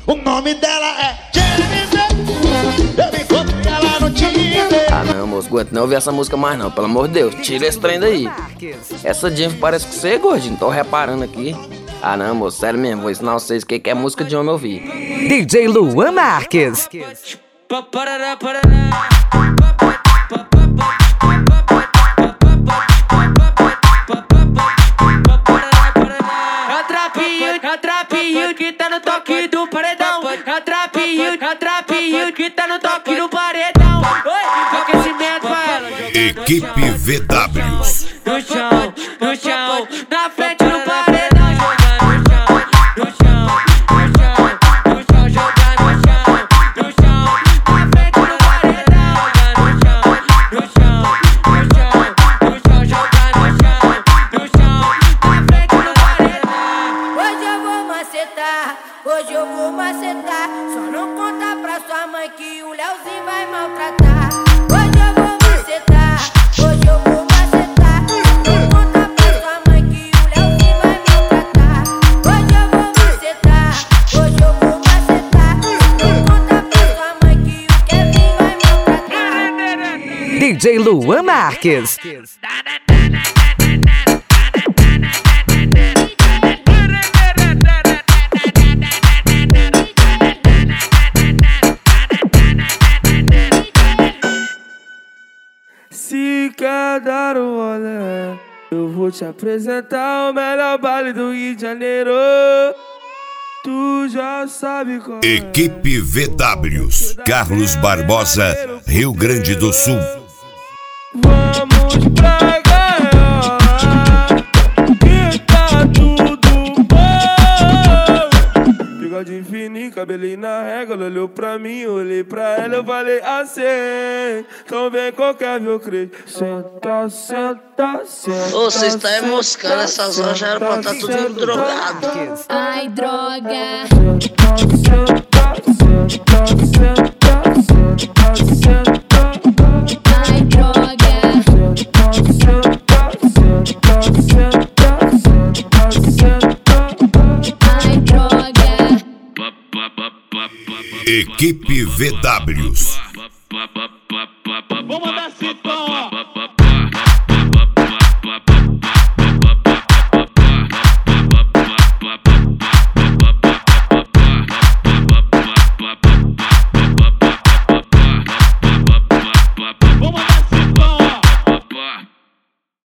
O nome dela é Jennifer. Eu encontrei ela no Tinder. Ah não, moço, aguento não ouvir essa música mais não, pelo amor de Deus, tira esse trem daí. Essa Jennifer parece que você é gordinho, tô reparando aqui. Ah não, moço, sério mesmo, vou ensinar vocês o que é música de homem ouvir. DJ Luan Marques. É o trapinho que tá no toque do paredão. É o trapinho que tá no toque do paredão. Oi, aquecimento pra ela. Equipe VWs. No chão, na frente do paredão. No chão, jogar no chão, na frente do paredão. No chão, jogar no chão, na frente do paredão. Hoje eu vou macetar, só não conta pra sua mãe que o Leozinho vai maltratar. Hoje eu vou macetar, hoje eu vou macetar, não conta pra sua mãe que o Leozinho vai maltratar. Hoje eu vou macetar, hoje eu vou macetar, não conta pra sua mãe que o Kevin vai maltratar. DJ Luan Marques. Se quer dar um rolê, eu vou te apresentar o melhor baile do Rio de Janeiro. Tu já sabe qual é. Equipe VWs. Carlos Barbosa, Rio Grande do Sul. Vamos pra gaiola, que tá tudo bom. Bigodinho fininho, cabelinho na régua. Ela olhou pra mim, olhei pra ela, eu falei assim: então vem qualquer meu creio. Senta, senta, senta. Ô, vocês estão moscando, essas horas já era pra estar todo mundo drogado. Ai, droga. Ai, droga. Ai, droga. Equipe VWs.